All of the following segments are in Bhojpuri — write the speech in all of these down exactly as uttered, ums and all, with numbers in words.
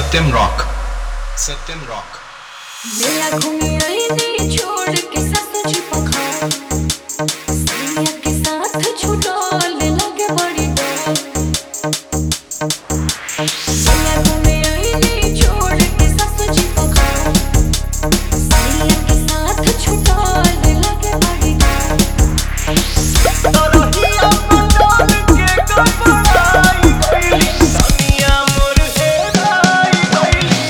सत्यम रॉक, सत्यम रॉक। मेरा घूमे आईने छोड़ के ससुर जी पखार, सैया के साथ छुटोले लगे बड़ी डर। मेरा घूमे आईने छोड़ के ससुर जी पखार, सैया के साथ छुटोले लगे बड़ी डर। तरहिया बदल के कपड़ाई गइली, दुनिया मोर हेराई गइली।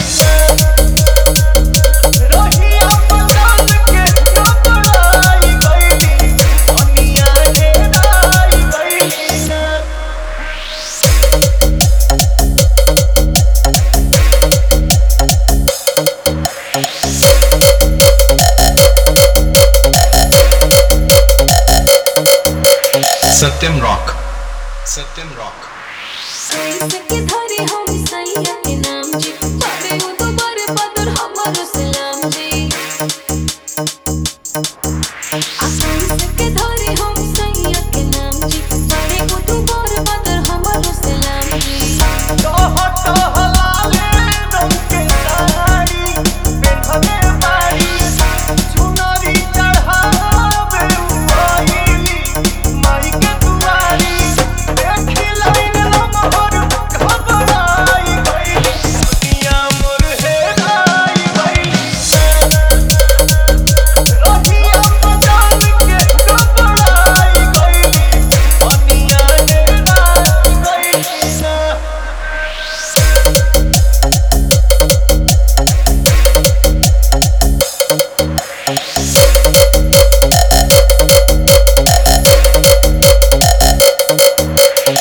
रहिया बदल के कपड़ाई गइली, दुनिया हेराई गइली। सत्यम रॉक, सत्यम रॉक। कैसे के धरे हम सैया के नाम जी, बड़े हो तो बड़े बदर हमारो सलाम जी। आ कैसे के धरे हम सैया के नाम जी, बड़े हो तो बड़े बदर हमारो सलाम जी। टह टह लाले रंग के साड़ी पेन्हले बाड़ी, चुनरी चढ़ावे उआइली माई के दुआरी। देखी लाइन लमहर घबराई गइली, दुनिया मोर हेराई गइली। रहिया बदल के घबराई गइली, दुनिया हेराई गइली।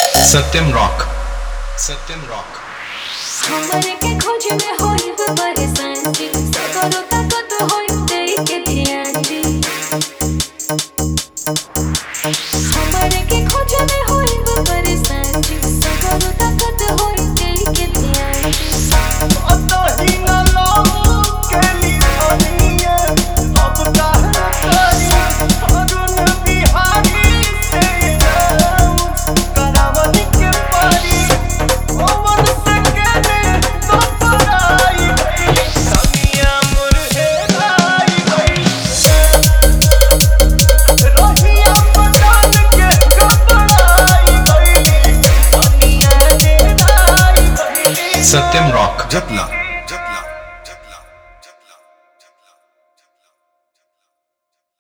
सत्यम रॉक, सत्यम रॉक। हमरे के खोज में होई बरस